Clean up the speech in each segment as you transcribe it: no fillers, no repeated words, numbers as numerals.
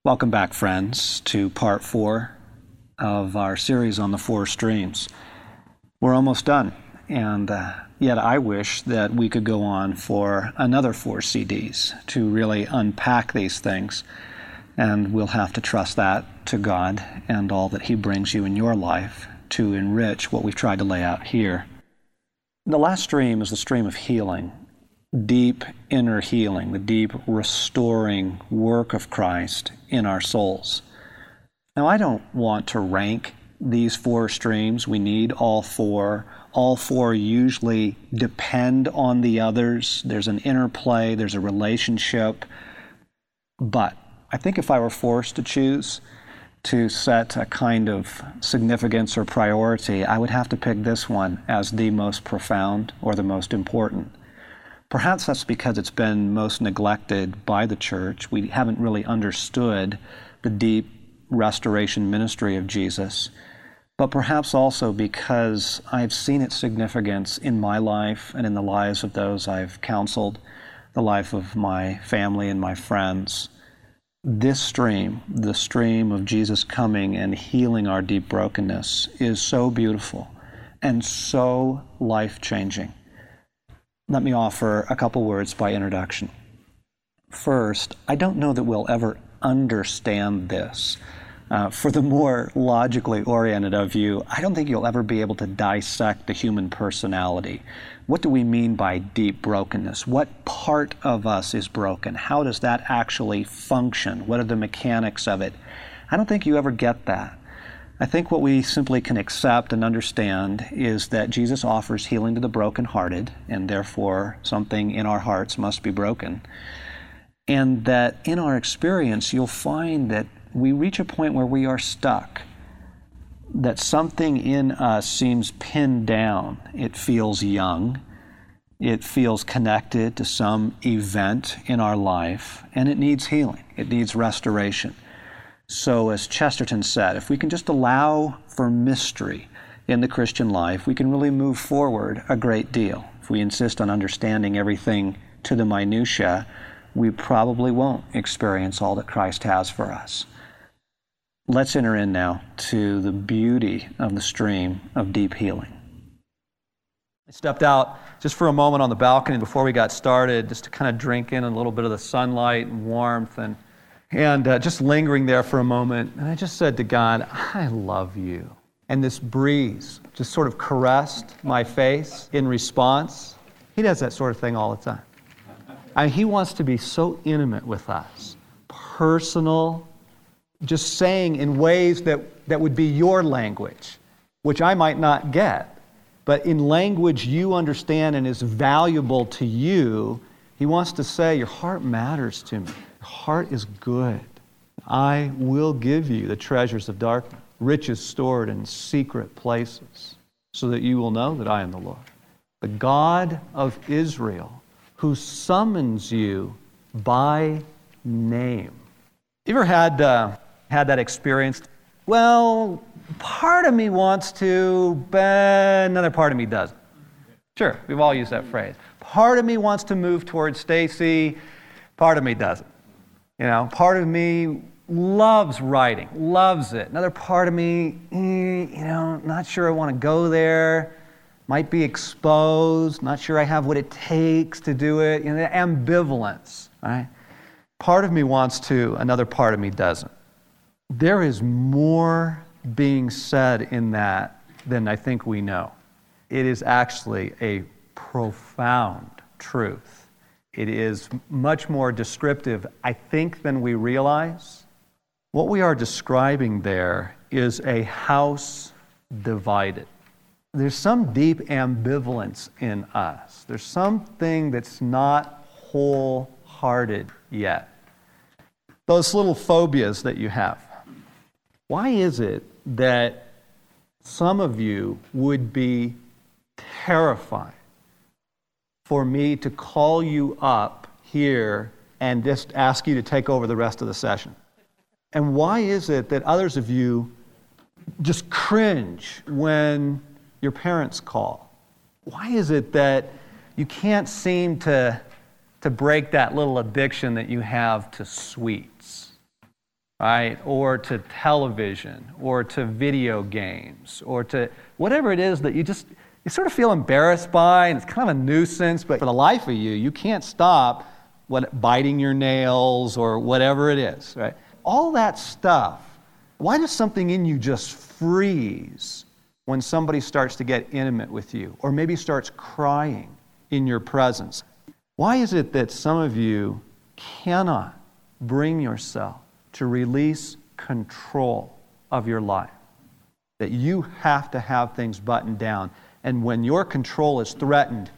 Welcome back, friends, to part 4 of our series on the 4 streams. We're almost done, and yet I wish that we could go on for another 4 CDs to really unpack these things, and we'll have to trust that to God and all that He brings you in your life to enrich what we've tried to lay out here. The last stream is the stream of healing. Deep inner healing, the deep restoring work of Christ in our souls. Now, I don't want to rank these 4 streams. We need all 4. All 4 usually depend on the others. There's an interplay, there's a relationship. But I think if I were forced to choose to set a kind of significance or priority, I would have to pick this one as the most profound or the most important. Perhaps that's because it's been most neglected by the church. We haven't really understood the deep restoration ministry of Jesus. But perhaps also because I've seen its significance in my life and in the lives of those I've counseled, the life of my family and my friends. This stream, the stream of Jesus coming and healing our deep brokenness, is so beautiful and so life-changing. Let me offer a couple words by introduction. First, I don't know that we'll ever understand this. For the more logically oriented of you, I don't think you'll ever be able to dissect the human personality. What do we mean by deep brokenness? What part of us is broken? How does that actually function? What are the mechanics of it? I don't think you ever get that. I think what we simply can accept and understand is that Jesus offers healing to the brokenhearted, and therefore something in our hearts must be broken. And that in our experience, you'll find that we reach a point where we are stuck, that something in us seems pinned down. It feels young, it feels connected to some event in our life, and it needs healing, it needs restoration. So as Chesterton said, if we can just allow for mystery in the Christian life, we can really move forward a great deal. If we insist on understanding everything to the minutiae, we probably won't experience all that Christ has for us. Let's enter in now to the beauty of the stream of deep healing. I stepped out just for a moment on the balcony before we got started, just to kind of drink in a little bit of the sunlight and warmth, and just lingering there for a moment. And I just said to God, I love you. And this breeze just sort of caressed my face in response. He does that sort of thing all the time. He wants to be so intimate with us, personal, just saying in ways that would be your language, which I might not get. But in language you understand and is valuable to you, He wants to say, your heart matters to me. Your heart is good. I will give you the treasures of darkness, riches stored in secret places, so that you will know that I am the Lord, the God of Israel, who summons you by name. You ever had that experience? Well, part of me wants to, but another part of me doesn't. Sure, we've all used that phrase. Part of me wants to move towards Stacy, part of me doesn't. Part of me loves writing, loves it. Another part of me, not sure I want to go there, might be exposed, not sure I have what it takes to do it. The ambivalence, right? Part of me wants to, another part of me doesn't. There is more being said in that than I think we know. It is actually a profound truth. It is much more descriptive, I think, than we realize. What we are describing there is a house divided. There's some deep ambivalence in us. There's something that's not wholehearted yet. Those little phobias that you have. Why is it that some of you would be terrified for me to call you up here and just ask you to take over the rest of the session? And why is it that others of you just cringe when your parents call? Why is it that you can't seem to break that little addiction that you have to sweets? right? Or to television, or to video games, or to whatever it is that you sort of feel embarrassed by, and it's kind of a nuisance, but for the life of you, you can't stop biting your nails or whatever it is, right? All that stuff, why does something in you just freeze when somebody starts to get intimate with you, or maybe starts crying in your presence? Why is it that some of you cannot bring yourself to release control of your life? That you have to have things buttoned down. And when your control is threatened,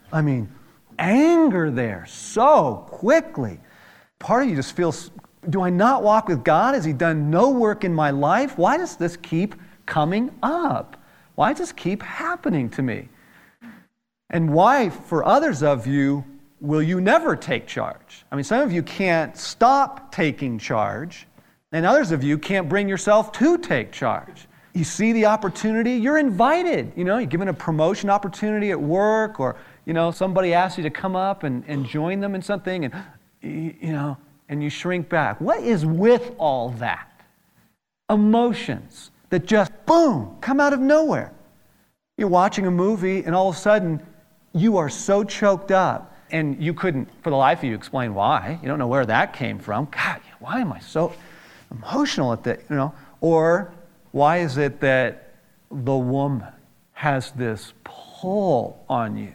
anger there so quickly. Part of you just feels, do I not walk with God? Has He done no work in my life? Why does this keep coming up? Why does this keep happening to me? And why, for others of you, will you never take charge? Some of you can't stop taking charge, and others of you can't bring yourself to take charge. You see the opportunity, you're invited. You're given a promotion opportunity at work, or somebody asks you to come up and join them in something, and and you shrink back. What is with all that? Emotions that just, boom, come out of nowhere. You're watching a movie, and all of a sudden, you are so choked up, and you couldn't, for the life of you, explain why. You don't know where that came from. God, why am I so emotional at that? Or why is it that the woman has this pull on you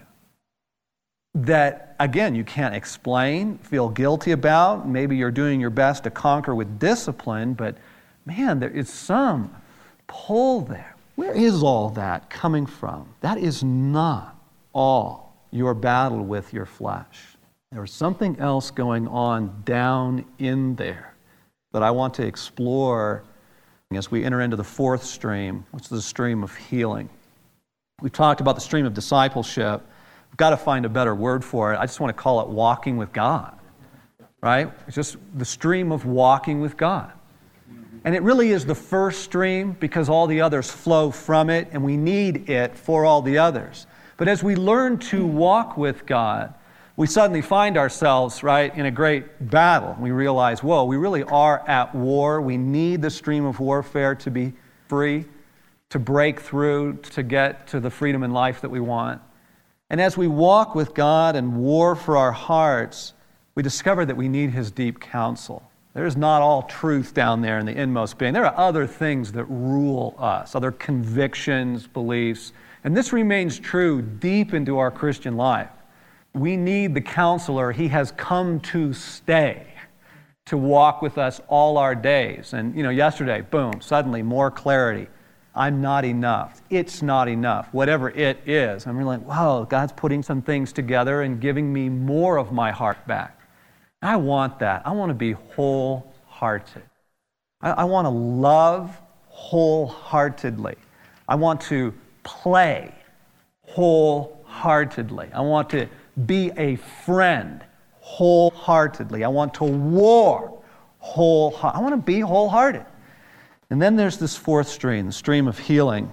that, again, you can't explain, feel guilty about? Maybe you're doing your best to conquer with discipline, but man, there is some pull there. Where is all that coming from? That is not all your battle with your flesh. There's something else going on down in there that I want to explore as we enter into the fourth stream, which is the stream of healing. We've talked about the stream of discipleship. We've got to find a better word for it. I just want to call it walking with God, right? It's just the stream of walking with God. And it really is the first stream because all the others flow from it, and we need it for all the others. But as we learn to walk with God, we suddenly find ourselves, right, in a great battle. We realize, whoa, we really are at war. We need the stream of warfare to be free, to break through, to get to the freedom and life that we want. And as we walk with God and war for our hearts, we discover that we need His deep counsel. There's not all truth down there in the inmost being. There are other things that rule us, other convictions, beliefs. And this remains true deep into our Christian life. We need the counselor. He has come to stay, to walk with us all our days. And, yesterday, boom, suddenly more clarity. I'm not enough. It's not enough. Whatever it is. I'm really like, wow, God's putting some things together and giving me more of my heart back. I want that. I want to be wholehearted. I want to love wholeheartedly. I want to play wholeheartedly. I want to be a friend wholeheartedly. I want to war wholeheartedly. I want to be wholehearted. And then there's this fourth stream, the stream of healing.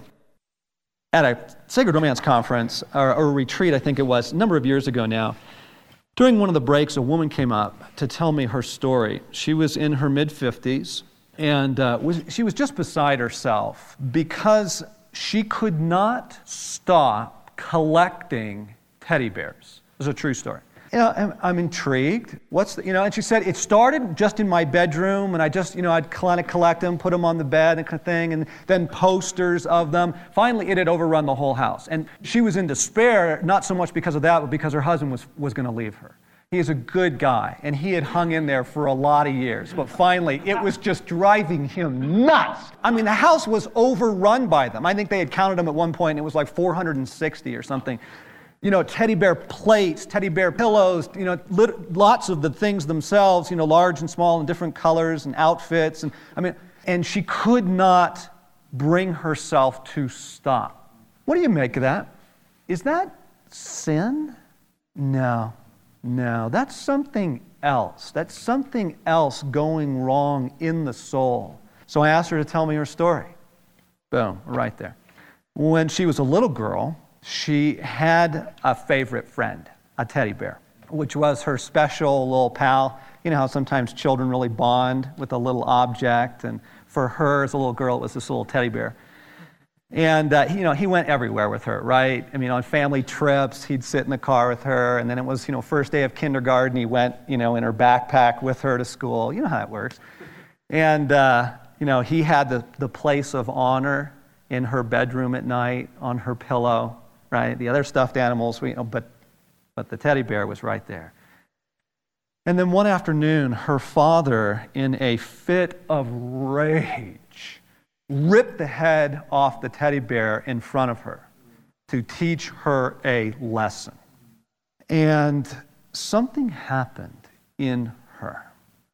At a Sacred Romance conference, or a retreat, I think it was, a number of years ago now, during one of the breaks, a woman came up to tell me her story. She was in her mid-50s, and she was just beside herself because she could not stop collecting teddy bears. It was a true story. I'm intrigued. And she said, it started just in my bedroom, and I'd kind of collect them, put them on the bed and kind of thing, and then posters of them. Finally, it had overrun the whole house. And she was in despair, not so much because of that, but because her husband was going to leave her. He is a good guy, and he had hung in there for a lot of years. But finally, it was just driving him nuts. The house was overrun by them. I think they had counted them at one point, and it was like 460 or something. Teddy bear plates, teddy bear pillows, lots of the things themselves, large and small and different colors and outfits. And she could not bring herself to stop. What do you make of that? Is that sin? No, that's something else. That's something else going wrong in the soul. So I asked her to tell me her story. Boom, right there. When she was a little girl, she had a favorite friend, a teddy bear, which was her special little pal. You know how sometimes children really bond with a little object, and for her as a little girl, it was this little teddy bear. And, he went everywhere with her, right? I mean, on family trips, he'd sit in the car with her, and then it was, first day of kindergarten, he went, in her backpack with her to school. You know how it works. And, he had the place of honor in her bedroom at night, on her pillow, right? The other stuffed animals, but the teddy bear was right there. And then one afternoon, her father, in a fit of rage, ripped the head off the teddy bear in front of her to teach her a lesson. And something happened in her.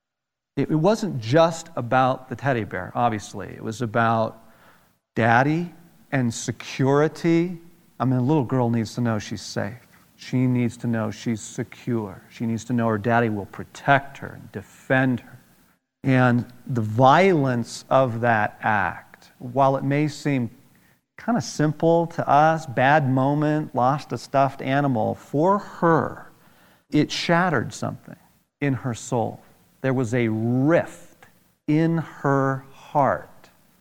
It wasn't just about the teddy bear, obviously. It was about daddy and security. I mean, a little girl needs to know she's safe. She needs to know she's secure. She needs to know her daddy will protect her and defend her. And the violence of that act, while it may seem kind of simple to us, bad moment, lost a stuffed animal, for her, it shattered something in her soul. There was a rift in her heart.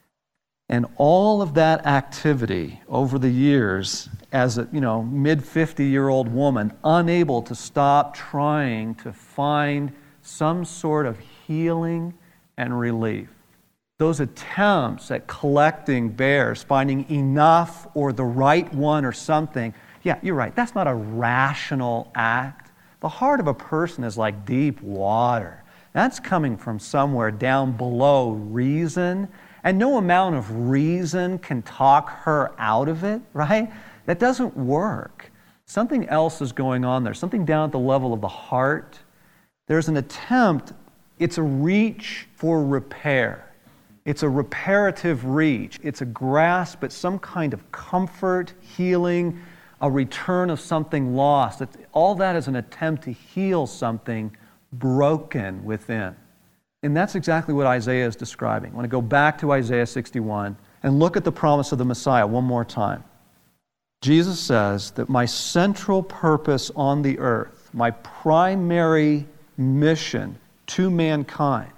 And all of that activity over the years, as a mid-50-year-old woman, unable to stop trying to find some sort of healing and relief. Those attempts at collecting bears, finding enough or the right one or something, yeah, you're right, that's not a rational act. The heart of a person is like deep water. That's coming from somewhere down below reason. And no amount of reason can talk her out of it, right? That doesn't work. Something else is going on there, something down at the level of the heart. There's an attempt, it's a reach for repair. It's a reparative reach. It's a grasp at some kind of comfort, healing, a return of something lost. All that is an attempt to heal something broken within. And that's exactly what Isaiah is describing. I want to go back to Isaiah 61 and look at the promise of the Messiah one more time. Jesus says that my central purpose on the earth, my primary mission to mankind,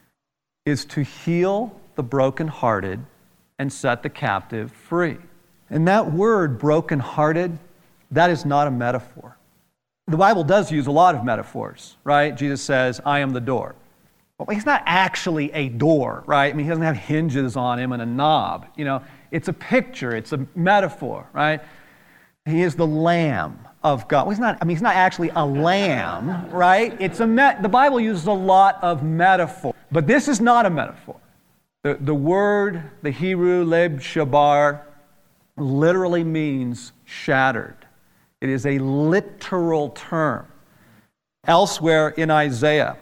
is to heal the brokenhearted and set the captive free. And that word, brokenhearted, that is not a metaphor. The Bible does use a lot of metaphors, right? Jesus says, I am the door. Well, he's not actually a door, right? I mean, he doesn't have hinges on him and a knob. It's a picture, it's a metaphor, right? He is the Lamb of God. Well, he's not actually a lamb, right? The Bible uses a lot of metaphor, but this is not a metaphor. The word, the Hebrew, leb shabar, literally means shattered. It is a literal term. Elsewhere in Isaiah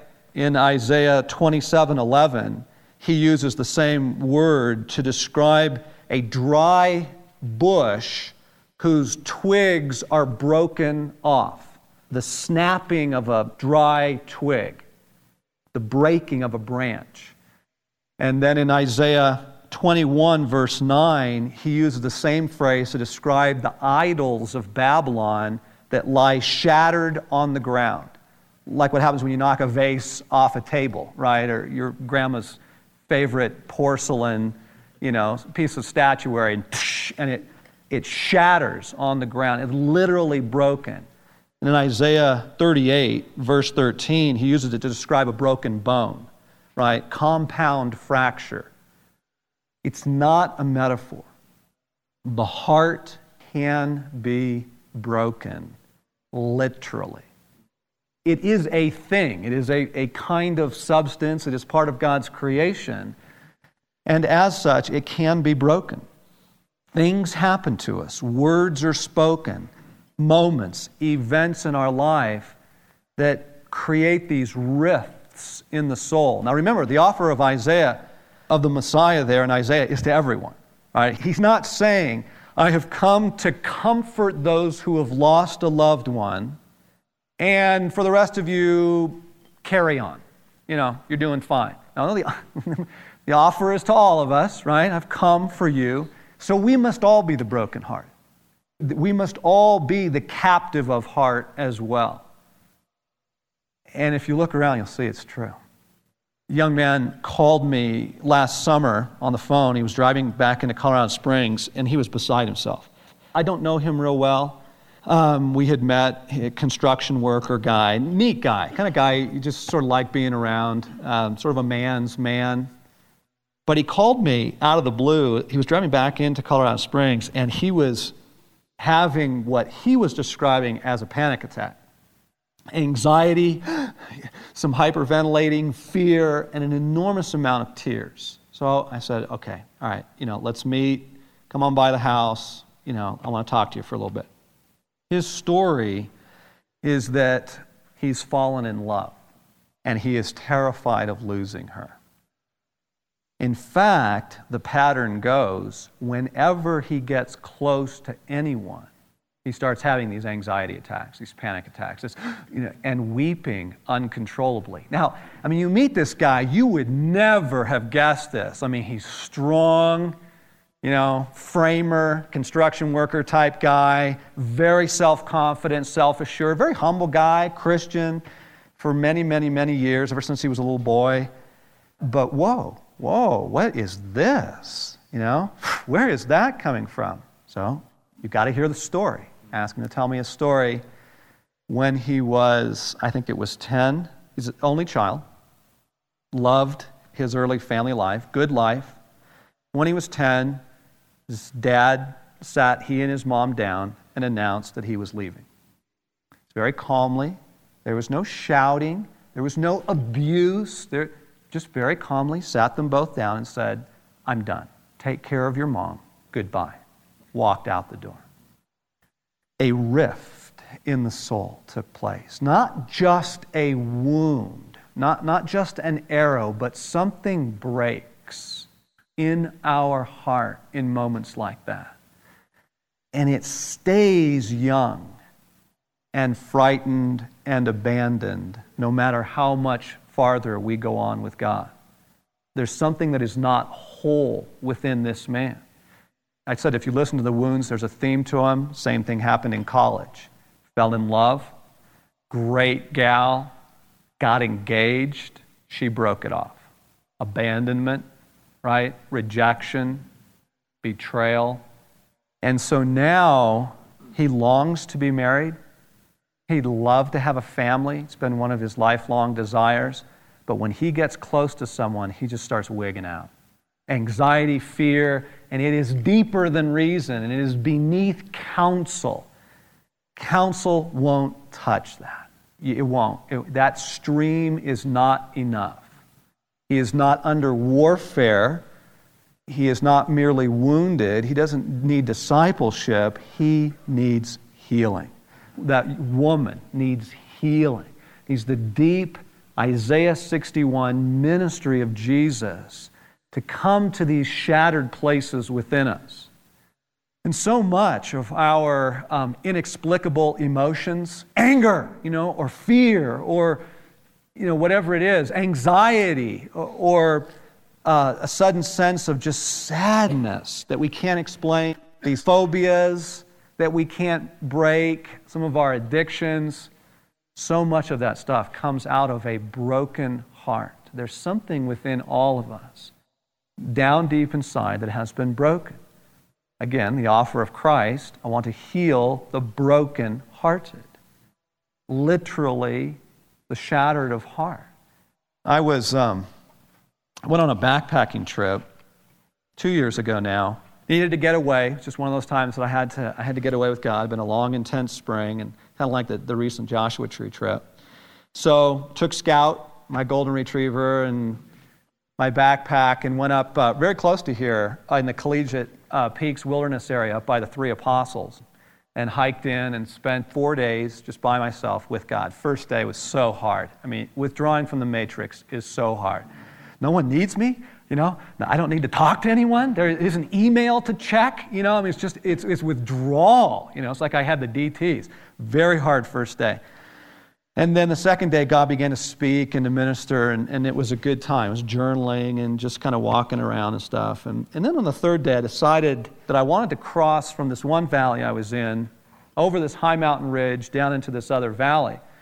27:11, he uses the same word to describe a dry bush whose twigs are broken off. The snapping of a dry twig, the breaking of a branch. And then in Isaiah 21, verse 9, he uses the same phrase to describe the idols of Babylon that lie shattered on the ground. Like what happens when you knock a vase off a table, right? Or your grandma's favorite porcelain, piece of statuary, and it shatters on the ground. It's literally broken. And in Isaiah 38, verse 13, he uses it to describe a broken bone, right? Compound fracture. It's not a metaphor. The heart can be broken, literally. It is a thing. It is a kind of substance. It is part of God's creation. And as such, it can be broken. Things happen to us. Words are spoken. Moments, events in our life that create these rifts in the soul. Now remember, the offer of Isaiah, of the Messiah there in Isaiah, is to everyone. Right? He's not saying, I have come to comfort those who have lost a loved one, and for the rest of you, carry on. You're doing fine. Now, the offer is to all of us, right? I've come for you. So we must all be the brokenhearted. We must all be the captive of heart as well. And if you look around, you'll see it's true. A young man called me last summer on the phone. He was driving back into Colorado Springs, and he was beside himself. I don't know him real well. We had met, a construction worker guy, neat guy, kind of guy you just sort of like being around, sort of a man's man. But he called me out of the blue. He was driving back into Colorado Springs, and he was having what he was describing as a panic attack. Anxiety, some hyperventilating, fear, and an enormous amount of tears. So I said, okay, all right, let's meet, come on by the house, I want to talk to you for a little bit. His story is that he's fallen in love, and he is terrified of losing her. In fact, the pattern goes, whenever he gets close to anyone, he starts having these anxiety attacks, these panic attacks, and weeping uncontrollably. Now, you meet this guy, you would never have guessed this. He's strong, framer, construction worker type guy, very self-confident, self-assured, very humble guy, Christian for many, many, many years, ever since he was a little boy. But whoa, what is this? Where is that coming from? So you've got to hear the story. Ask him to tell me a story. When he was, I think it was 10, he's an only child, loved his early family life, good life. When he was 10, his dad sat he and his mom down and announced that he was leaving. Very calmly. There was no shouting. There was no abuse. Just very calmly sat them both down and said, I'm done. Take care of your mom. Goodbye. Walked out the door. A rift in the soul took place. Not just a wound, not just an arrow, but something breaks in our heart in moments like that. And it stays young and frightened and abandoned no matter how much farther we go on with God. There's something that is not whole within this man. I said if you listen to the wounds, there's a theme to them. Same thing happened in college. Fell in love, great gal, got engaged, she broke it off. Abandonment, right? Rejection, betrayal. And so now he longs to be married. He'd love to have a family. It's been one of his lifelong desires. But when he gets close to someone, he just starts wigging out. Anxiety, fear, and it is deeper than reason, and it is beneath counsel. Counsel won't touch that. It won't. That stream is not enough. He is not under warfare. He is not merely wounded. He doesn't need discipleship. He needs healing. That woman needs healing. Needs the deep Isaiah 61 ministry of Jesus to come to these shattered places within us. And so much of our inexplicable emotions, anger, or fear, or whatever it is, anxiety, or a sudden sense of just sadness that we can't explain, these phobias that we can't break, some of our addictions, so much of that stuff comes out of a broken heart. There's something within all of us, down deep inside, that has been broken. Again, the offer of Christ, I want to heal the broken-hearted. Literally, the shattered of heart. I went on a backpacking trip 2 years ago now. Needed to get away. It's just one of those times that I had to get away with God. It's been a long, intense spring, and kind of like the recent Joshua Tree trip. So took Scout, my golden retriever, and my backpack, and went up very close to here in the Collegiate Peaks Wilderness area up by the Three Apostles, and hiked in and spent 4 days just by myself with God. First day was so hard. Withdrawing from the matrix is so hard. No one needs me. I don't need to talk to anyone. There is an email to check. It's withdrawal. It's like I had the DTs. Very hard first day. And then the second day, God began to speak and to minister, and it was a good time. It was journaling and just kind of walking around and stuff. And then on the third day, I decided that I wanted to cross from this one valley I was in over this high mountain ridge down into this other valley.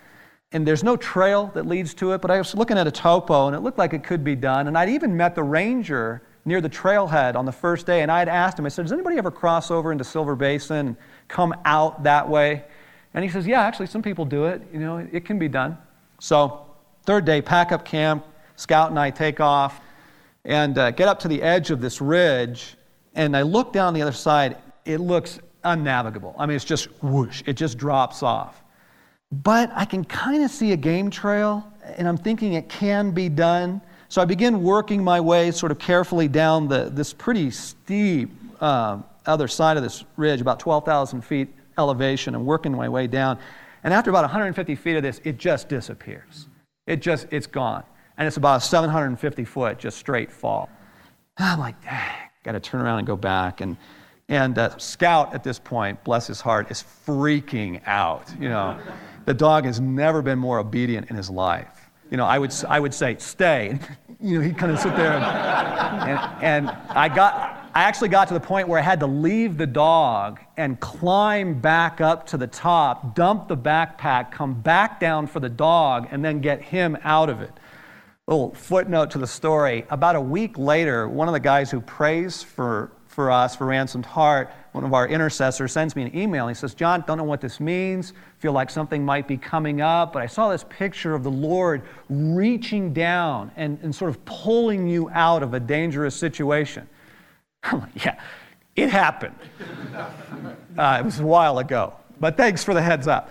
And there's no trail that leads to it, but I was looking at a topo, and it looked like it could be done. And I'd even met the ranger near the trailhead on the first day, and I'd asked him, I said, does anybody ever cross over into Silver Basin and come out that way? And he says, yeah, actually, some people do it. You know, it can be done. So, third day, pack up camp, Scout and I take off, and get up to the edge of this ridge, and I look down the other side. It looks unnavigable. I mean, it's just whoosh. It just drops off. But I can kind of see a game trail, and I'm thinking it can be done. So I begin working my way sort of carefully down this pretty steep other side of this ridge, about 12,000 feet elevation, and working my way down. And after about 150 feet of this, it just disappears. It's gone. And it's about a 750 foot just straight fall. I'm like, got to turn around and go back. And Scout at this point, bless his heart, is freaking out. You know, the dog has never been more obedient in his life. You know, I would say, stay. You know, he'd kind of sit there. And I actually got to the point where I had to leave the dog and climb back up to the top, dump the backpack, come back down for the dog, and then get him out of it. Little footnote to the story. About a week later, one of the guys who prays for us, for Ransomed Heart, one of our intercessors, sends me an email. He says, John, don't know what this means. Feel like something might be coming up, but I saw this picture of the Lord reaching down and sort of pulling you out of a dangerous situation. I'm like, yeah, it happened. It was a while ago, but thanks for the heads up.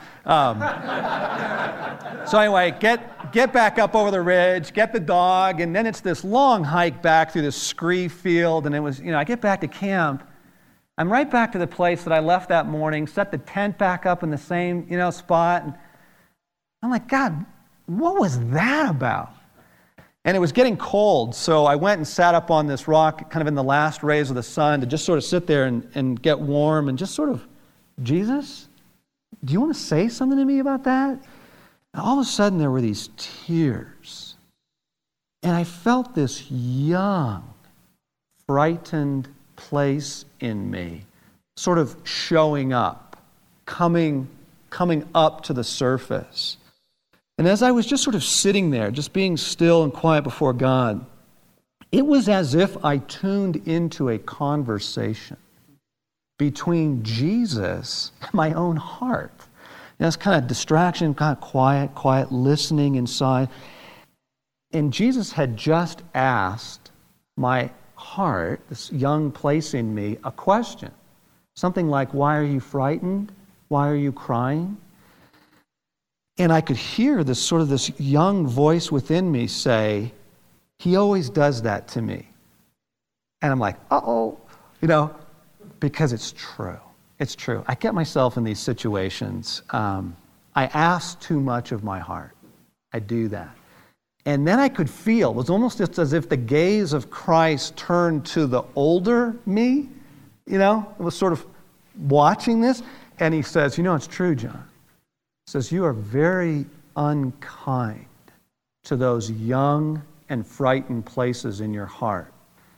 So anyway, get back up over the ridge, get the dog, and then it's this long hike back through this scree field, and it was, I get back to camp. I'm right back to the place that I left that morning, set the tent back up in the same, spot, and I'm like, God, what was that about? And it was getting cold, so I went and sat up on this rock, kind of in the last rays of the sun, to just sort of sit there and get warm and just sort of, Jesus, do you want to say something to me about that? And all of a sudden, there were these tears. And I felt this young, frightened place in me sort of showing up, coming up to the surface. And as I was just sort of sitting there, just being still and quiet before God, it was as if I tuned into a conversation between Jesus and my own heart. It's kind of distraction, kind of quiet, listening inside. And Jesus had just asked my heart, this young place in me, a question. Something like, why are you frightened? Why are you crying? And I could hear this young voice within me say, he always does that to me. And I'm like, uh-oh, because it's true. It's true. I get myself in these situations. I ask too much of my heart. I do that. And then I could feel, it was almost just as if the gaze of Christ turned to the older me. It was sort of watching this. And he says, it's true, John. He says, you are very unkind to those young and frightened places in your heart.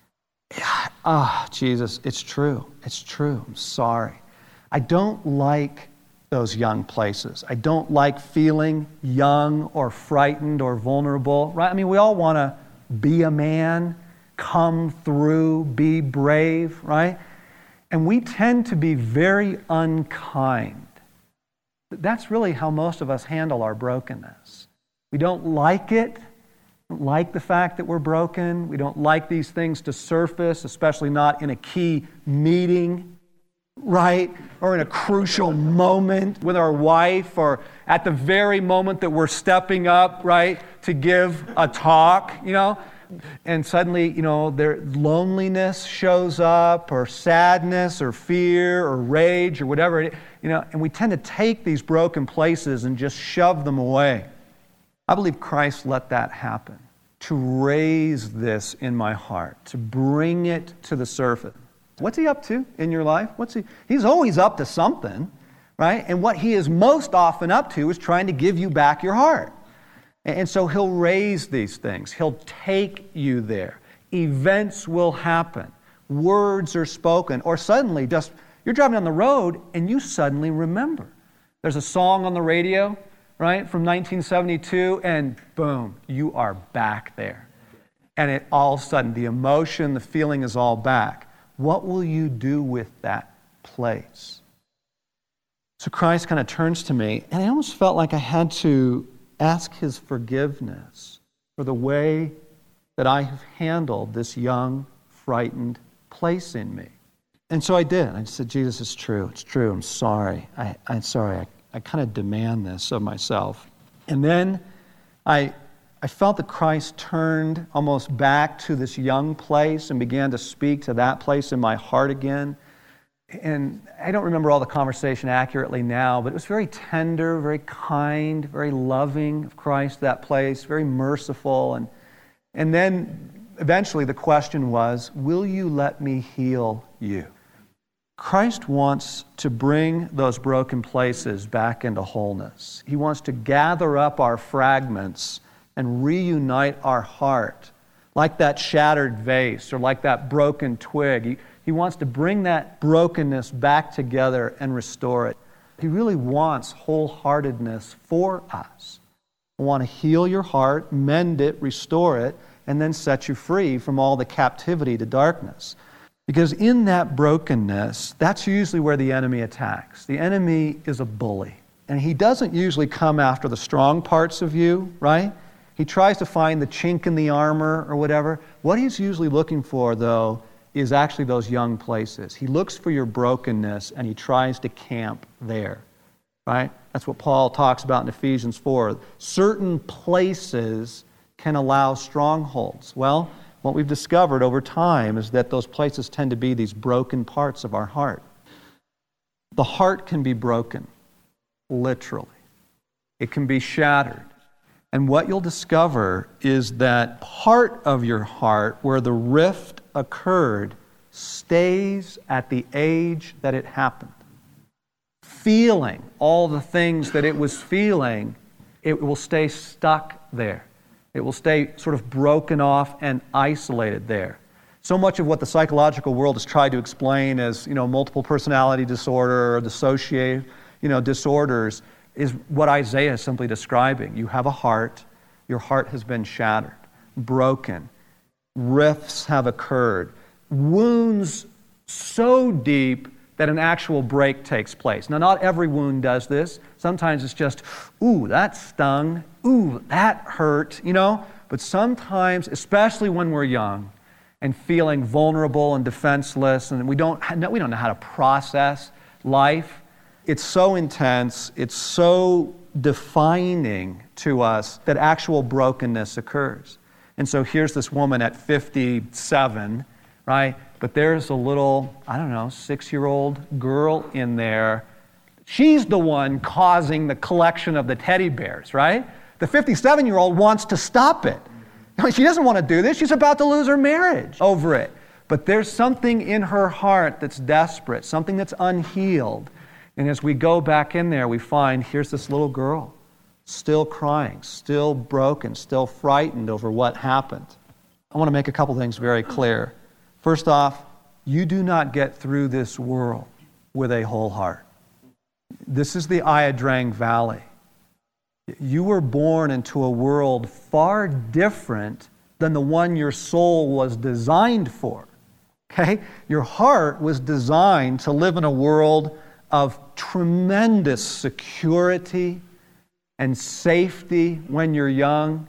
Jesus, it's true. It's true. I'm sorry. I don't like those young places. I don't like feeling young or frightened or vulnerable, right? I mean, we all want to be a man, come through, be brave, right? And we tend to be very unkind. That's really how most of us handle our brokenness. We don't like it. We don't like the fact that we're broken. We don't like these things to surface, especially not in a key meeting, right? Or in a crucial moment with our wife, or at the very moment that we're stepping up, right, to give a talk, And suddenly, their loneliness shows up, or sadness, or fear, or rage, or whatever it is, and we tend to take these broken places and just shove them away. I believe Christ let that happen, to raise this in my heart, to bring it to the surface. What's he up to in your life? He's always up to something, right? And what he is most often up to is trying to give you back your heart. And so he'll raise these things. He'll take you there. Events will happen. Words are spoken. Or suddenly, you're driving down the road and you suddenly remember. There's a song on the radio right, from 1972, and boom, you are back there. And it all of a sudden, the emotion, the feeling is all back. What will you do with that place? So Christ kind of turns to me, and I almost felt like I had to ask his forgiveness for the way that I have handled this young, frightened place in me. And so I did. I said, Jesus, it's true. It's true. I'm sorry. I'm sorry. I kind of demand this of myself. And then I felt that Christ turned almost back to this young place and began to speak to that place in my heart again. And I don't remember all the conversation accurately now, but it was very tender, very kind, very loving of Christ, that place, very merciful. And then eventually the question was, will you let me heal you? Christ wants to bring those broken places back into wholeness. He wants to gather up our fragments and reunite our heart, like that shattered vase or like that broken twig. He wants to bring that brokenness back together and restore it. He really wants wholeheartedness for us. I want to heal your heart, mend it, restore it, and then set you free from all the captivity to darkness. Because in that brokenness, that's usually where the enemy attacks. The enemy is a bully. And he doesn't usually come after the strong parts of you, right? He tries to find the chink in the armor or whatever. What he's usually looking for, though, is actually those young places. He looks for your brokenness and he tries to camp there, right? That's what Paul talks about in Ephesians 4. Certain places can allow strongholds. Well, what we've discovered over time is that those places tend to be these broken parts of our heart. The heart can be broken, literally. It can be shattered. And what you'll discover is that part of your heart where the rift occurred stays at the age that it happened. Feeling all the things that it was feeling, it will stay stuck there. It will stay sort of broken off and isolated there. So much of what the psychological world has tried to explain as, multiple personality disorder or dissociative, disorders is what Isaiah is simply describing. You have a heart, your heart has been shattered, broken, rifts have occurred, wounds so deep that an actual break takes place. Now, not every wound does this. Sometimes it's just, ooh, that stung, ooh, that hurt, But sometimes, especially when we're young and feeling vulnerable and defenseless, and we don't know how to process life, it's so intense, it's so defining to us that actual brokenness occurs. And so here's this woman at 57, right? But there's a little, 6-year-old girl in there. She's the one causing the collection of the teddy bears, right? The 57-year-old wants to stop it. She doesn't want to do this. She's about to lose her marriage over it. But there's something in her heart that's desperate, something that's unhealed. And as we go back in there, we find here's this little girl, still crying, still broken, still frightened over what happened. I want to make a couple things very clear. First off, you do not get through this world with a whole heart. This is the Ia Drang Valley. You were born into a world far different than the one your soul was designed for. Okay? Your heart was designed to live in a world of tremendous security and safety when you're young,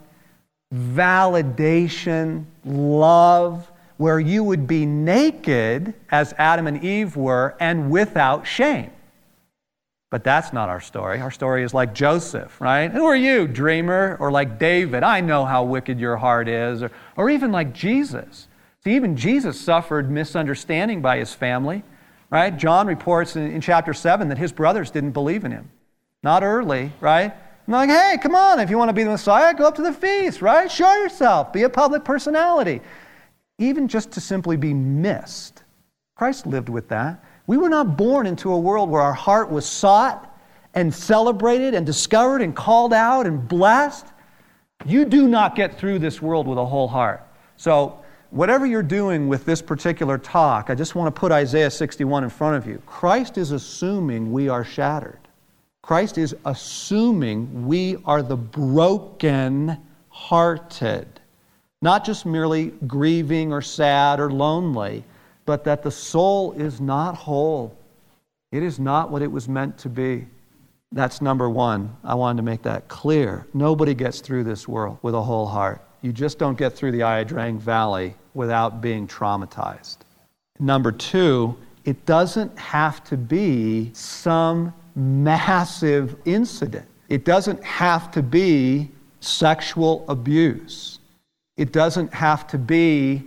validation, love, where you would be naked, as Adam and Eve were, and without shame. But that's not our story. Our story is like Joseph, right? Who are you, dreamer? Or like David, I know how wicked your heart is. Or even like Jesus. See, even Jesus suffered misunderstanding by his family, right? John reports in chapter 7 that his brothers didn't believe in him. Not early, right? I'm like, hey, come on, if you want to be the Messiah, go up to the feast, right? Show yourself, be a public personality. Even just to simply be missed. Christ lived with that. We were not born into a world where our heart was sought and celebrated and discovered and called out and blessed. You do not get through this world with a whole heart. So whatever you're doing with this particular talk, I just want to put Isaiah 61 in front of you. Christ is assuming we are shattered. Christ is assuming we are the broken-hearted, not just merely grieving or sad or lonely, but that the soul is not whole. It is not what it was meant to be. That's number one. I wanted to make that clear. Nobody gets through this world with a whole heart. You just don't get through the Ia Drang Valley without being traumatized. Number two, it doesn't have to be some massive incident. It doesn't have to be sexual abuse. It doesn't have to be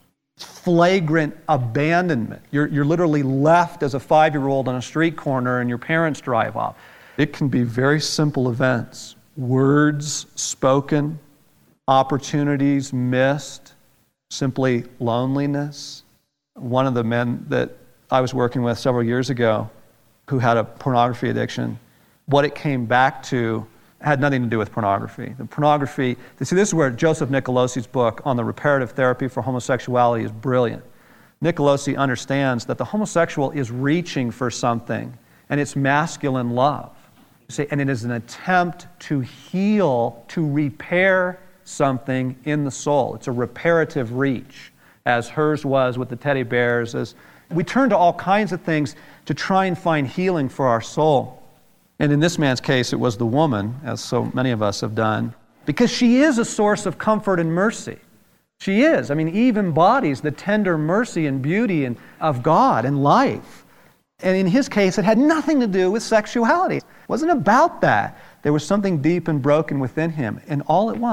flagrant abandonment. You're literally left as a 5-year-old on a street corner and your parents drive off. It can be very simple events. Words spoken, opportunities missed, simply loneliness. One of the men that I was working with several years ago who had a pornography addiction, what it came back to had nothing to do with pornography. The pornography, this is where Joseph Nicolosi's book on the reparative therapy for homosexuality is brilliant. Nicolosi understands that the homosexual is reaching for something, and it's masculine love. See, and it is an attempt to heal, to repair something in the soul. It's a reparative reach, as hers was with the teddy bears. As we turn to all kinds of things to try and find healing for our soul. And in this man's case, it was the woman, as so many of us have done, because she is a source of comfort and mercy. She is. I mean, Eve embodies the tender mercy and beauty of God and life. And in his case, it had nothing to do with sexuality. It wasn't about that. There was something deep and broken within him. And all it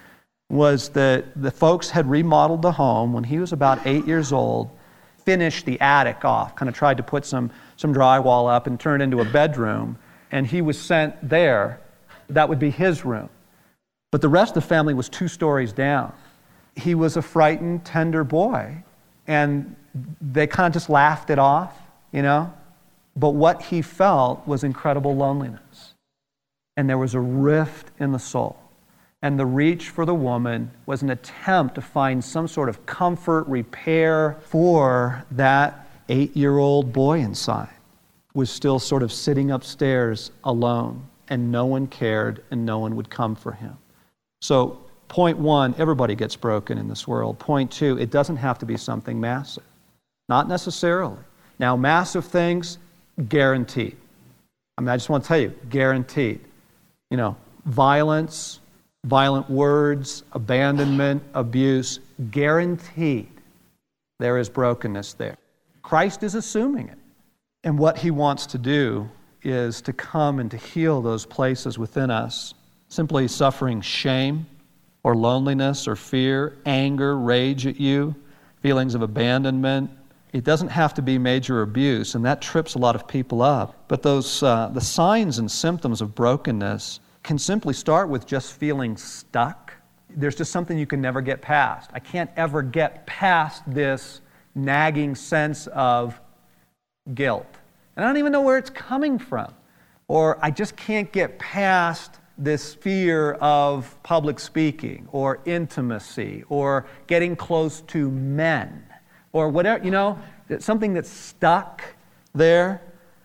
was that the folks had remodeled the home when he was about 8 years old, finished the attic off, kind of tried to put some drywall up and turn it into a bedroom. And he was sent there. That would be his room. But the rest of the family was 2 stories down. He was a frightened, tender boy. And they kind of just laughed it off, you know. But what he felt was incredible loneliness. And there was a rift in the soul. And the reach for the woman was an attempt to find some sort of comfort, repair for that 8-year-old boy inside. Was still sort of sitting upstairs alone, and no one cared and no one would come for him. So, point one, everybody gets broken in this world. Point two, it doesn't have to be something massive. Not necessarily. Now, massive things, guaranteed. I mean, I just want to tell you, guaranteed. You know, violence, violent words, abandonment, abuse, guaranteed. There is brokenness there. Christ is assuming it. And what he wants to do is to come and to heal those places within us, simply suffering shame or loneliness or fear, anger, rage at you, feelings of abandonment. It doesn't have to be major abuse, and that trips a lot of people up. But those the signs and symptoms of brokenness can simply start with just feeling stuck. There's just something you can never get past. I can't ever get past this nagging sense of guilt. And I don't even know where it's coming from. Or I just can't get past this fear of public speaking or intimacy or getting close to men or whatever, you know, something that's stuck there,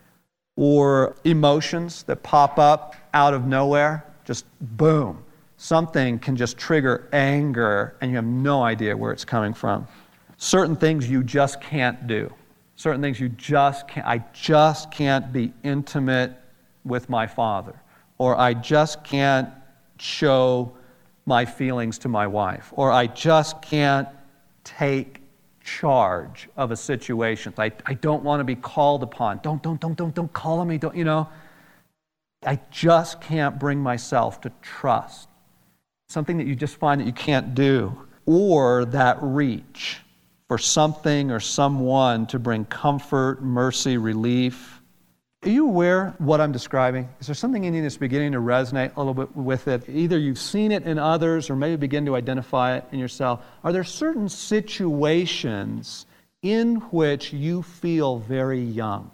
or emotions that pop up out of nowhere, just boom. Something can just trigger anger and you have no idea where it's coming from. Certain things you just can't do. Certain things you just can't. I just can't be intimate with my father. Or I just can't show my feelings to my wife. Or I just can't take charge of a situation. I don't want to be called upon. Don't call on me. Don't, you know. I just can't bring myself to trust. Something that you just find that you can't do. Or that reach for something or someone to bring comfort, mercy, relief. Are you aware what I'm describing? Is there something in you that's beginning to resonate a little bit with it? Either you've seen it in others or maybe begin to identify it in yourself. Are there certain situations in which you feel very young?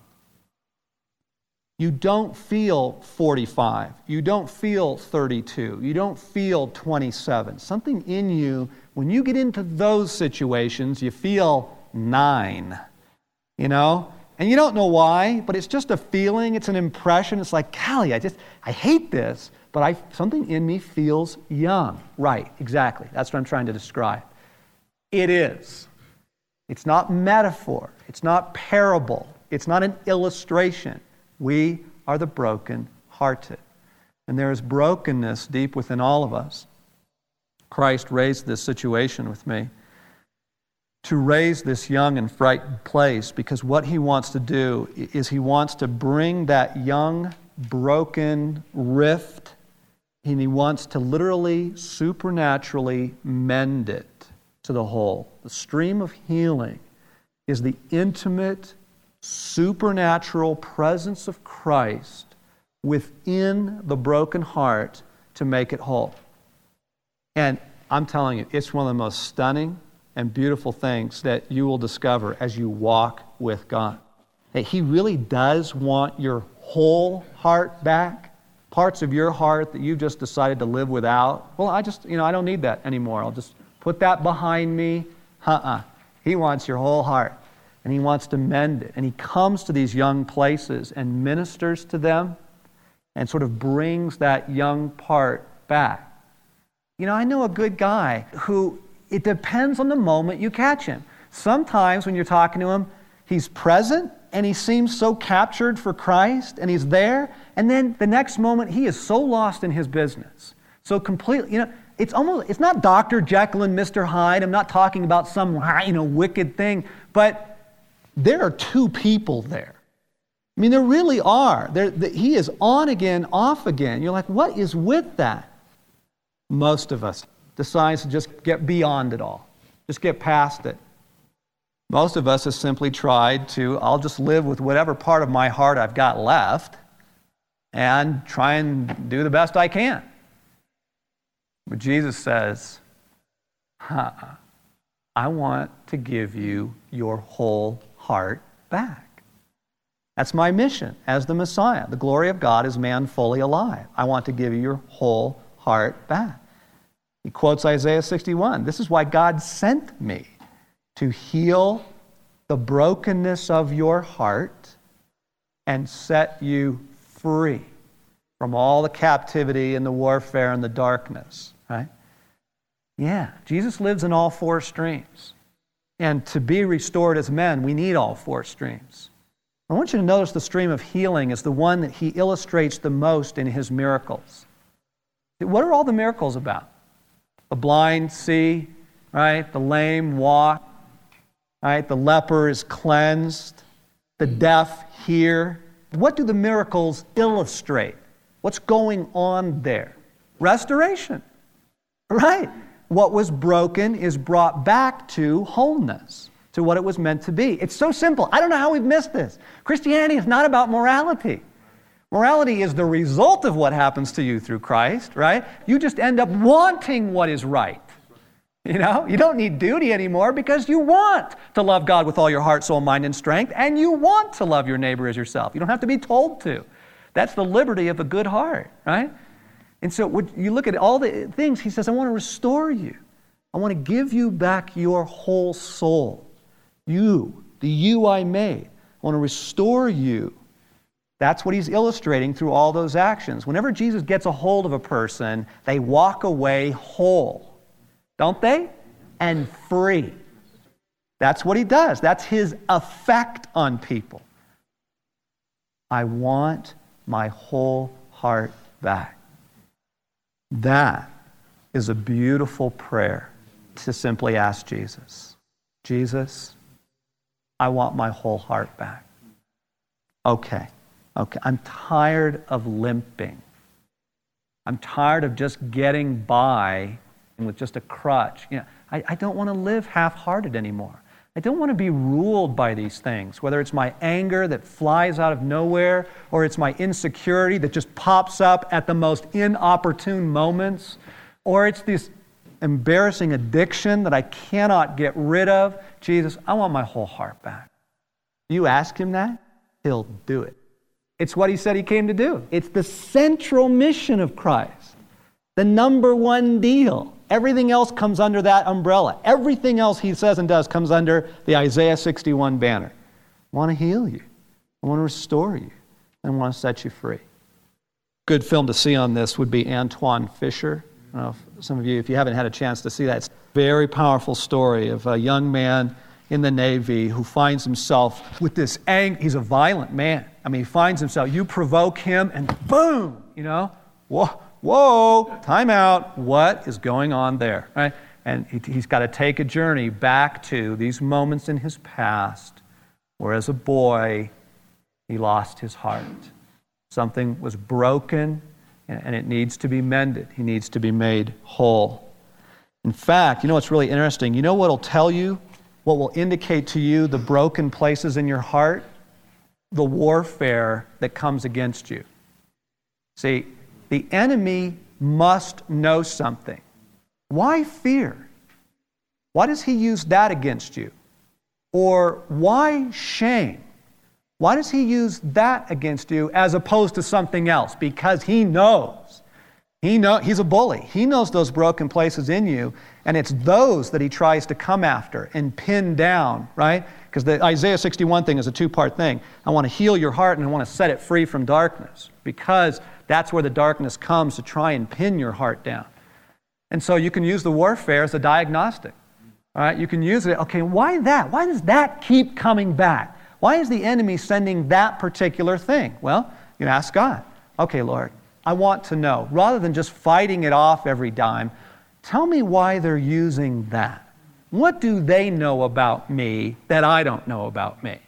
You don't feel 45. You don't feel 32. You don't feel 27. Something in you, when you get into those situations, you feel 9. You know? And you don't know why, but it's just a feeling, it's an impression. It's like, golly, I hate this, but something in me feels young. Right, exactly. That's what I'm trying to describe. It is. It's not metaphor. It's not parable. It's not an illustration. We are the broken-hearted. And there is brokenness deep within all of us. Christ raised this situation with me to raise this young and frightened place, because what he wants to do is he wants to bring that young, broken rift, and he wants to literally, supernaturally mend it to the whole. The stream of healing is the intimate, supernatural presence of Christ within the broken heart to make it whole. And I'm telling you, it's one of the most stunning and beautiful things that you will discover as you walk with God. That he really does want your whole heart back. Parts of your heart that you've just decided to live without. Well, I don't need that anymore. I'll just put that behind me. He wants your whole heart. And he wants to mend it. And he comes to these young places and ministers to them and sort of brings that young part back. I know a good guy who, it depends on the moment you catch him. Sometimes when you're talking to him, he's present and he seems so captured for Christ and he's there. And then the next moment he is so lost in his business. So completely, it's not Dr. Jekyll and Mr. Hyde. I'm not talking about some, wicked thing. But there are two people there. I mean, there really are. He is on again, off again. You're like, what is with that? Most of us decides to just get beyond it all. Just get past it. Most of us have simply tried to, I'll just live with whatever part of my heart I've got left and try and do the best I can. But Jesus says, I want to give you your whole heart back. That's my mission as the Messiah. The glory of God is man fully alive. I want to give you your whole heart back. He quotes Isaiah 61. This is why God sent me, to heal the brokenness of your heart and set you free from all the captivity and the warfare and the darkness, right? Yeah, Jesus lives in all four streams. And to be restored as men, we need all four streams. I want you to notice the stream of healing is the one that he illustrates the most in his miracles. What are all the miracles about? The blind see, right? The lame walk, right? The leper is cleansed. The deaf hear. What do the miracles illustrate? What's going on there? Restoration, right? What was broken is brought back to wholeness, to what it was meant to be. It's so simple. I don't know how we've missed this. Christianity is not about morality. Morality is the result of what happens to you through Christ, right? You just end up wanting what is right. You don't need duty anymore because you want to love God with all your heart, soul, mind, and strength, and you want to love your neighbor as yourself. You don't have to be told to. That's the liberty of a good heart, right? And so when you look at all the things, he says, I want to restore you. I want to give you back your whole soul. You, the you I made. I want to restore you. That's what he's illustrating through all those actions. Whenever Jesus gets a hold of a person, they walk away whole, don't they? And free. That's what he does. That's his effect on people. I want my whole heart back. That is a beautiful prayer to simply ask Jesus. Jesus, I want my whole heart back. Okay, I'm tired of limping. I'm tired of just getting by with just a crutch. I don't want to live half-hearted anymore. I don't want to be ruled by these things, whether it's my anger that flies out of nowhere or it's my insecurity that just pops up at the most inopportune moments, or it's this embarrassing addiction that I cannot get rid of. Jesus, I want my whole heart back. You ask him that, he'll do it. It's what he said he came to do. It's the central mission of Christ, the number one deal. Everything else comes under that umbrella. Everything else he says and does comes under the Isaiah 61 banner. I want to heal you. I want to restore you. I want to set you free. Good film to see on this would be Antwone Fisher. I don't know if some of you, if you haven't had a chance to see that, it's a very powerful story of a young man in the Navy who finds himself with this anger. He's a violent man. I mean, he finds himself, you provoke him and boom, whoa, time out. What is going on there, right? And he's got to take a journey back to these moments in his past where as a boy, he lost his heart. Something was broken and it needs to be mended. He needs to be made whole. In fact, you know what's really interesting? You know what will tell you, what will indicate to you the broken places in your heart? The warfare that comes against you. See, the enemy must know something. Why fear? Why does he use that against you? Or why shame? Why does he use that against you as opposed to something else? Because he knows. He's a bully. He knows those broken places in you, and it's those that he tries to come after and pin down, right? Because the Isaiah 61 thing is a two-part thing. I want to heal your heart and I want to set it free from darkness, because that's where the darkness comes to try and pin your heart down. And so you can use the warfare as a diagnostic. All right, you can use it. Okay, why that? Why does that keep coming back? Why is the enemy sending that particular thing? Well, you ask God. Okay, Lord, I want to know. Rather than just fighting it off every dime, tell me why they're using that. What do they know about me that I don't know about me?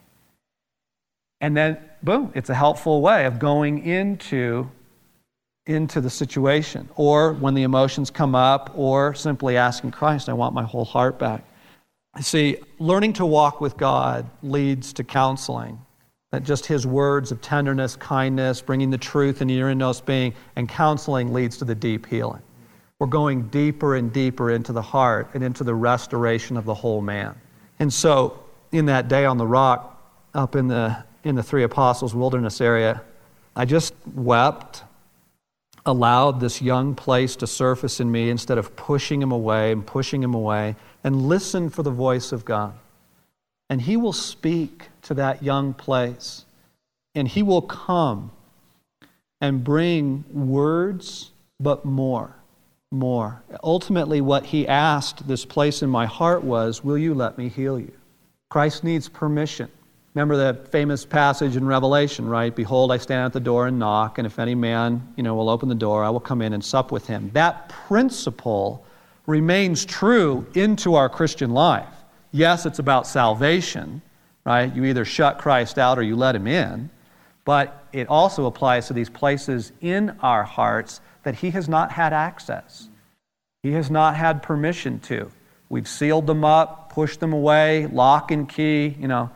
And then, boom, it's a helpful way of going into the situation, or when the emotions come up, or simply asking Christ, I want my whole heart back. You see, learning to walk with God leads to counseling. That just His words of tenderness, kindness, bringing the truth into your innermost being, and counseling leads to the deep healing. We're going deeper and deeper into the heart and into the restoration of the whole man. And so, in that day on the rock, up in the Three Apostles wilderness area, I just wept, allowed this young place to surface in me instead of pushing him away, and listened for the voice of God. And He will speak to that young place, and He will come and bring words, but more. Ultimately, what He asked this place in my heart was, will you let me heal you? Christ needs permission. Remember the famous passage in Revelation, right? Behold, I stand at the door and knock, and if any man, will open the door, I will come in and sup with him. That principle remains true into our Christian life. Yes, it's about salvation, right? You either shut Christ out or you let Him in, but it also applies to these places in our hearts that He has not had access. He has not had permission to. We've sealed them up, pushed them away, lock and key,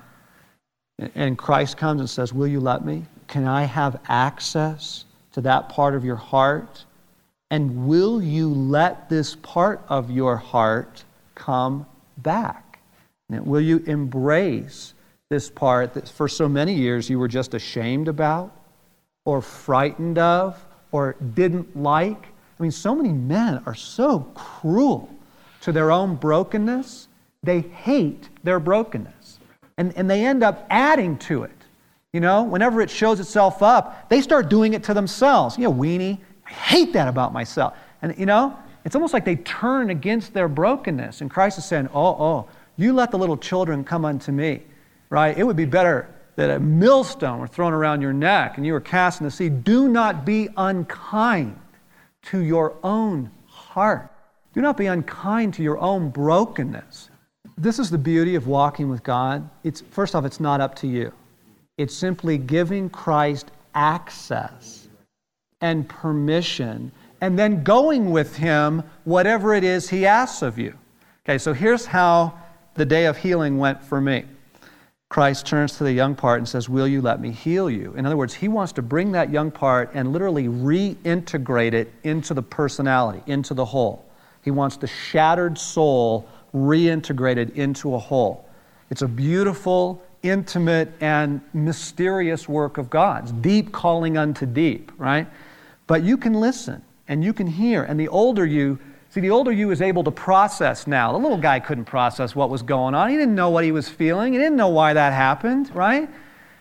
And Christ comes and says, will you let me? Can I have access to that part of your heart? And will you let this part of your heart come back? And will you embrace this part that for so many years you were just ashamed about, or frightened of, or didn't like? I mean, so many men are so cruel to their own brokenness. They hate their brokenness. And they end up adding to it. Whenever it shows itself up, they start doing it to themselves. Weenie, I hate that about myself. And, it's almost like they turn against their brokenness. And Christ is saying, you let the little children come unto me, right? It would be better that a millstone were thrown around your neck and you were cast in the sea. Do not be unkind to your own heart. Do not be unkind to your own brokenness. This is the beauty of walking with God. First off, it's not up to you. It's simply giving Christ access and permission, and then going with Him whatever it is He asks of you. Okay, so here's how the day of healing went for me. Christ turns to the young part and says, will you let me heal you? In other words, He wants to bring that young part and literally reintegrate it into the personality, into the whole. He wants the shattered soul reintegrated into a whole. It's a beautiful, intimate, and mysterious work of God. It's deep calling unto deep, right? But you can listen and you can hear. And the older you is able to process now. The little guy couldn't process what was going on. He didn't know what he was feeling. He didn't know why that happened, right?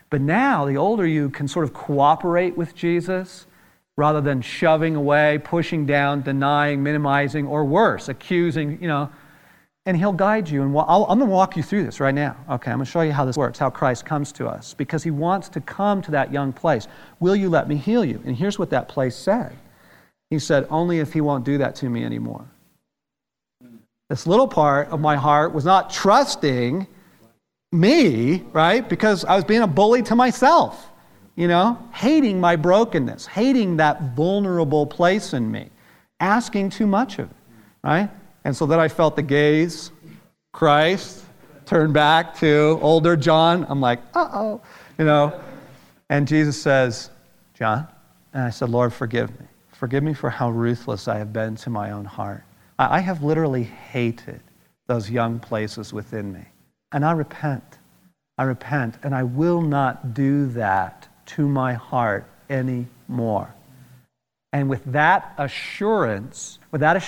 But now, the older you can sort of cooperate with Jesus rather than shoving away, pushing down, denying, minimizing, or worse, accusing, and He'll guide you. And I'm going to walk you through this right now. Okay, I'm going to show you how this works, how Christ comes to us, because He wants to come to that young place. Will you let me heal you? And here's what that place said. He said, only if He won't do that to me anymore. This little part of my heart was not trusting me, right? Because I was being a bully to myself, hating my brokenness, hating that vulnerable place in me, asking too much of it, right? And so then I felt the gaze, Christ, turn back to older John. I'm like, uh-oh, And Jesus says, John, and I said, Lord, forgive me. Forgive me for how ruthless I have been to my own heart. I have literally hated those young places within me. And I repent, and I will not do that to my heart anymore. And with that assurance,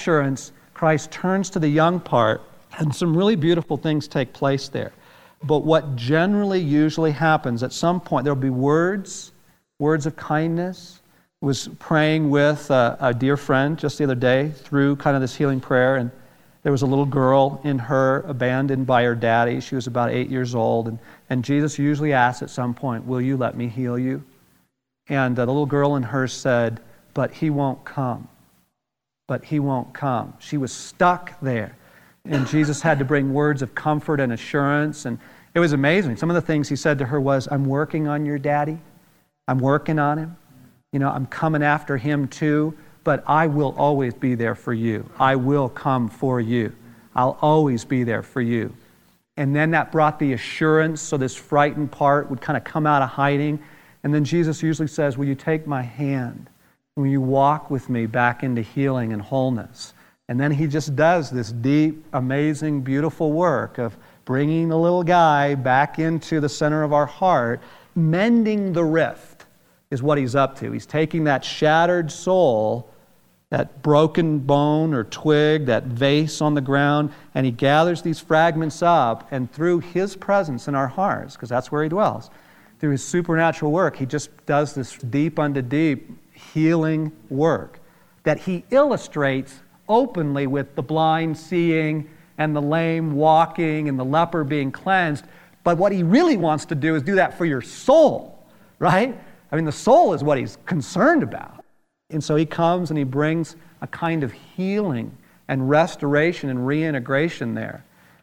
Christ turns to the young part, and some really beautiful things take place there. But what usually happens, at some point, there'll be words of kindness. I was praying with a dear friend just the other day through kind of this healing prayer, and there was a little girl in her abandoned by her daddy. She was about 8 years old, and Jesus usually asks at some point, will you let me heal you? And the little girl in her said, but He won't come. But He won't come. She was stuck there, and Jesus had to bring words of comfort and assurance, and it was amazing. Some of the things He said to her was, I'm working on your daddy. I'm working on him. I'm coming after him too, but I will always be there for you. I will come for you. I'll always be there for you. And then that brought the assurance, so this frightened part would kind of come out of hiding. And then Jesus usually says, will you take my hand? Will you walk with me back into healing and wholeness? And then He just does this deep, amazing, beautiful work of bringing the little guy back into the center of our heart, mending the rift is what He's up to. He's taking that shattered soul, that broken bone or twig, that vase on the ground, and He gathers these fragments up, and through His presence in our hearts, because that's where He dwells, through His supernatural work, He just does this deep unto deep healing work that He illustrates openly with the blind seeing and the lame walking and the leper being cleansed. But what He really wants to do is do that for your soul, right? I mean, the soul is what He's concerned about. And so He comes and He brings a kind of healing and restoration and reintegration there.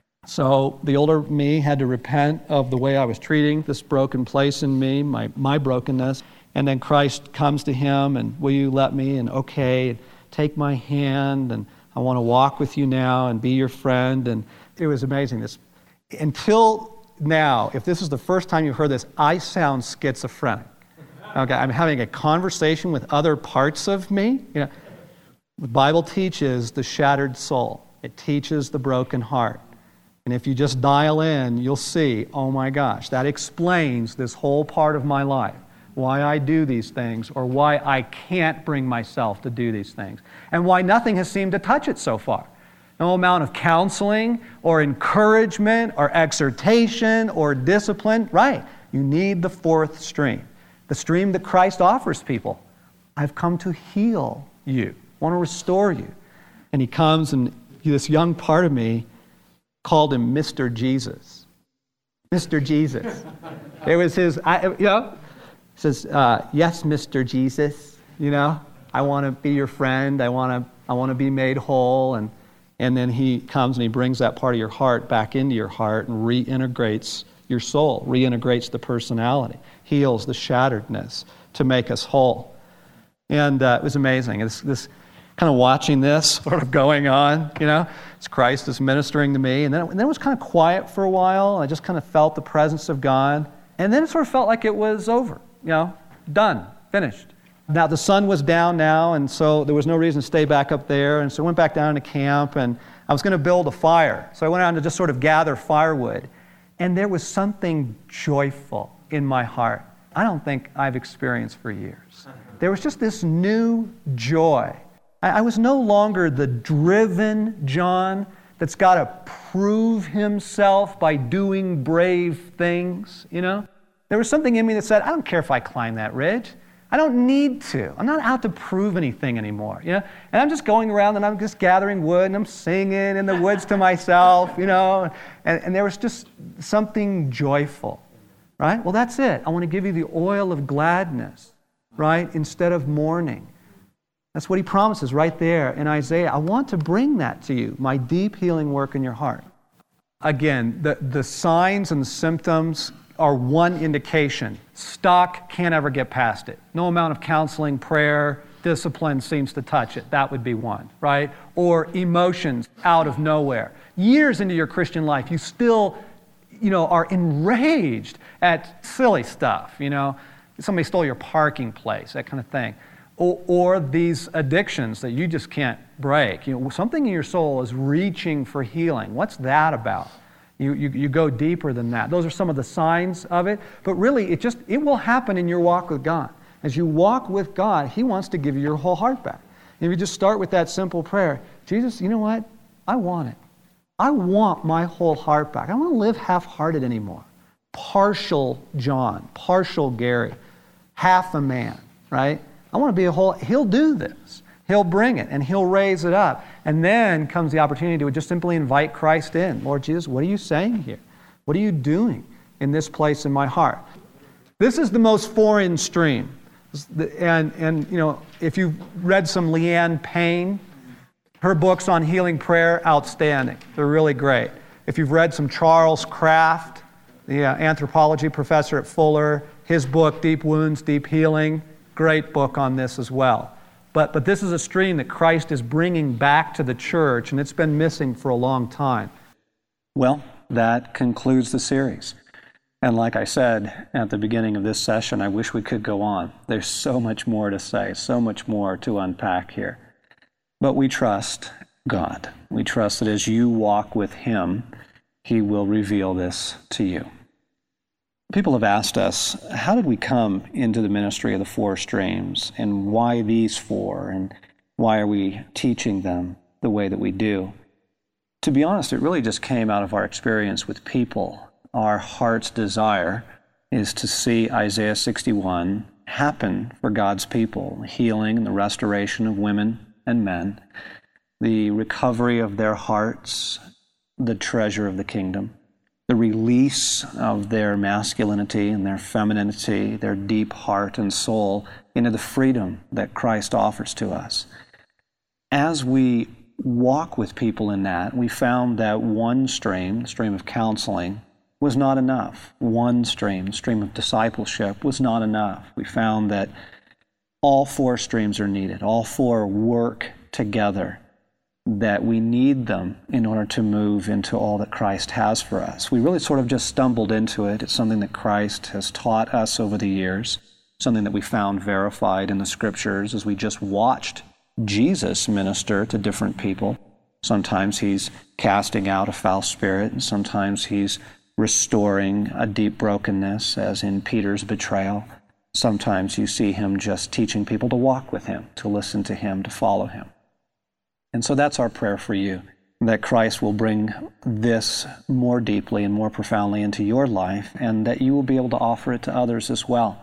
So the older me had to repent of the way I was treating this broken place in me, my brokenness. And then Christ comes to him and, will you let me? And okay, take my hand, and I want to walk with you now and be your friend. And it was amazing. Until now, if this is the first time you've heard this, I sound schizophrenic. Okay, I'm having a conversation with other parts of me. The Bible teaches the shattered soul. It teaches the broken heart. And if you just dial in, you'll see, oh my gosh, that explains this whole part of my life. Why I do these things, or why I can't bring myself to do these things, and why nothing has seemed to touch it so far. No amount of counseling, or encouragement, or exhortation, or discipline. Right, you need the fourth stream. The stream that Christ offers people. I've come to heal you. I want to restore you. And He comes, and this young part of me called Him Mr. Jesus. Mr. Jesus. It was his, He says, yes, Mr. Jesus, I want to be your friend. I want to be made whole. And then He comes and He brings that part of your heart back into your heart and reintegrates your soul, reintegrates the personality, heals the shatteredness to make us whole. And it was amazing. It's this kind of watching this sort of going on, as Christ is ministering to me. And then it was kind of quiet for a while. I just kind of felt the presence of God. And then it sort of felt like it was over. Done, finished. Now the sun was down now, and so there was no reason to stay back up there. And so I went back down to camp, and I was going to build a fire. So I went out to just sort of gather firewood. And there was something joyful in my heart I don't think I've experienced for years. There was just this new joy. I was no longer the driven John that's got to prove himself by doing brave things, there was something in me that said, I don't care if I climb that ridge. I don't need to. I'm not out to prove anything anymore, And I'm just going around and I'm just gathering wood and I'm singing in the woods to myself, And there was just something joyful, right? Well, that's it. I want to give you the oil of gladness, right, instead of mourning. That's what he promises right there in Isaiah. I want to bring that to you, my deep healing work in your heart. Again, the signs and the symptoms are one indication. Stuck, can't ever get past it. No amount of counseling, prayer, discipline seems to touch it. That would be one, right? Or emotions out of nowhere. Years into your Christian life, you still, are enraged at silly stuff, Somebody stole your parking place, that kind of thing. Or these addictions that you just can't break. Something in your soul is reaching for healing. What's that about? You go deeper than that. Those are some of the signs of it. But really, it will happen in your walk with God. As you walk with God, He wants to give you your whole heart back. And if you just start with that simple prayer, Jesus, you know what? I want it. I want my whole heart back. I don't want to live half-hearted anymore. Partial John, partial Gary, half a man, right? I want to be a whole. He'll do this. He'll bring it, and He'll raise it up. And then comes the opportunity to just simply invite Christ in. Lord Jesus, what are you saying here? What are you doing in this place in my heart? This is the most foreign stream. And if you've read some Leanne Payne, her books on healing prayer, outstanding. They're really great. If you've read some Charles Kraft, the anthropology professor at Fuller, his book, Deep Wounds, Deep Healing, great book on this as well. But this is a stream that Christ is bringing back to the church, and it's been missing for a long time. Well, that concludes the series. And like I said at the beginning of this session, I wish we could go on. There's so much more to say, so much more to unpack here. But we trust God. We trust that as you walk with Him, He will reveal this to you. People have asked us, how did we come into the ministry of the four streams, and why these four, and why are we teaching them the way that we do? To be honest, it really just came out of our experience with people. Our heart's desire is to see Isaiah 61 happen for God's people, healing and the restoration of women and men, the recovery of their hearts, the treasure of the kingdom, the release of their masculinity and their femininity, their deep heart and soul into the freedom that Christ offers to us. As we walk with people in that, we found that one stream, the stream of counseling, was not enough. One stream, the stream of discipleship, was not enough. We found that all four streams are needed. All four work together, that we need them in order to move into all that Christ has for us. We really sort of just stumbled into it. It's something that Christ has taught us over the years, something that we found verified in the Scriptures as we just watched Jesus minister to different people. Sometimes He's casting out a foul spirit, and sometimes He's restoring a deep brokenness, as in Peter's betrayal. Sometimes you see Him just teaching people to walk with Him, to listen to Him, to follow Him. And so that's our prayer for you, that Christ will bring this more deeply and more profoundly into your life, and that you will be able to offer it to others as well.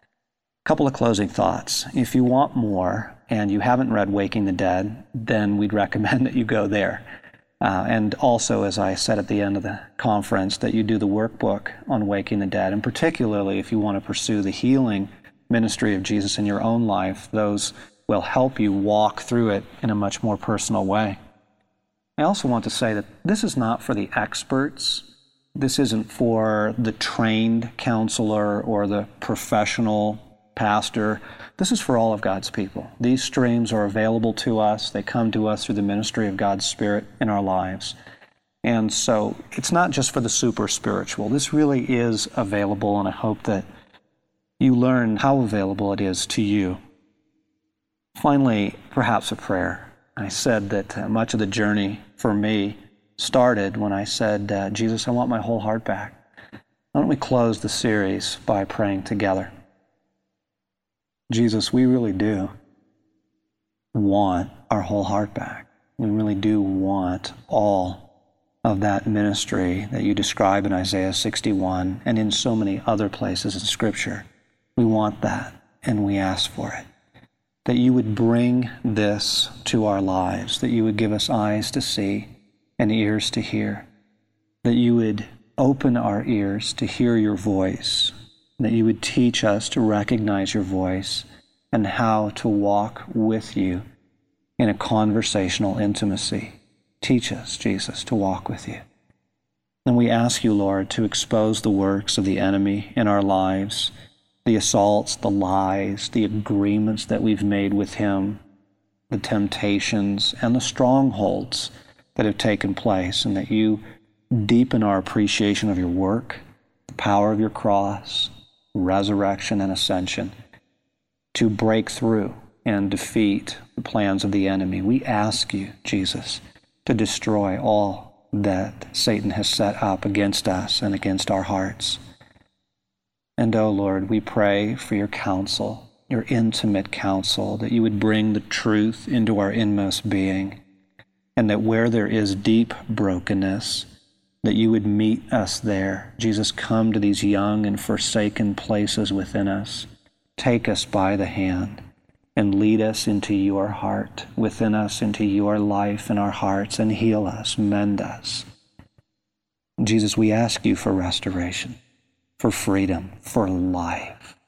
A couple of closing thoughts. If you want more and you haven't read Waking the Dead, then we'd recommend that you go there. And also, as I said at the end of the conference, that you do the workbook on Waking the Dead, and particularly if you want to pursue the healing ministry of Jesus in your own life, those will help you walk through it in a much more personal way. I also want to say that this is not for the experts. This isn't for the trained counselor or the professional pastor. This is for all of God's people. These streams are available to us. They come to us through the ministry of God's Spirit in our lives. And so it's not just for the super spiritual. This really is available, and I hope that you learn how available it is to you. Finally, perhaps a prayer. I said that much of the journey for me started when I said, Jesus, I want my whole heart back. Why don't we close the series by praying together? Jesus, we really do want our whole heart back. We really do want all of that ministry that you describe in Isaiah 61 and in so many other places in Scripture. We want that, and we ask for it. That you would bring this to our lives, that you would give us eyes to see and ears to hear, that you would open our ears to hear your voice, that you would teach us to recognize your voice and how to walk with you in a conversational intimacy. Teach us, Jesus, to walk with you. And we ask you, Lord, to expose the works of the enemy in our lives, the assaults, the lies, the agreements that we've made with him, the temptations and the strongholds that have taken place, and that you deepen our appreciation of your work, the power of your cross, resurrection and ascension, to break through and defeat the plans of the enemy. We ask you, Jesus, to destroy all that Satan has set up against us and against our hearts. And, oh Lord, we pray for your counsel, your intimate counsel, that you would bring the truth into our inmost being, and that where there is deep brokenness, that you would meet us there. Jesus, come to these young and forsaken places within us. Take us by the hand and lead us into your heart, within us, into your life in our hearts, and heal us, mend us. Jesus, we ask you for restoration, for freedom, for life.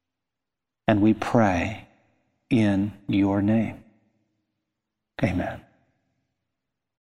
And we pray in your name. Amen.